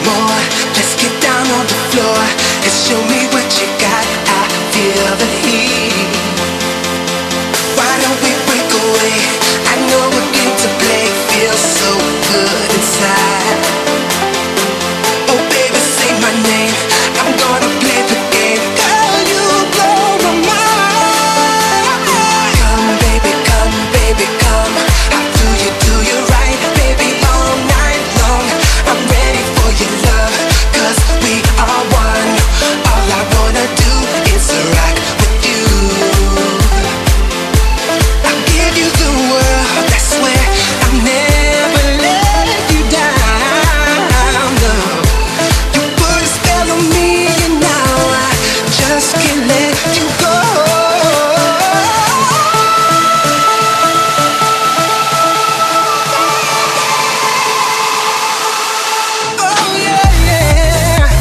more. Let's get down on the floor and show me what you got. I feel the heat. Why don't we break away? I know a game to play. Feels so good inside. Oh baby, say my name. I'm gonna play the game. Girl, you blow my mind. Come baby, come baby, come. How do you right? Baby, all night long. I'm ready for your love, 'cause we are one. All I wanna do is rock with you. I'll give you the world, I swear I'll never let you down. No. You put a spell on me and now I just can't let you go. Oh yeah, yeah.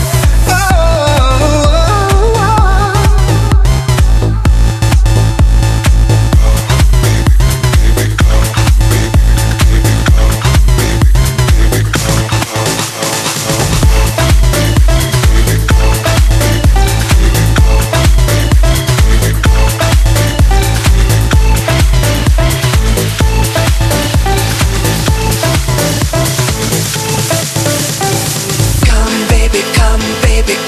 Come baby,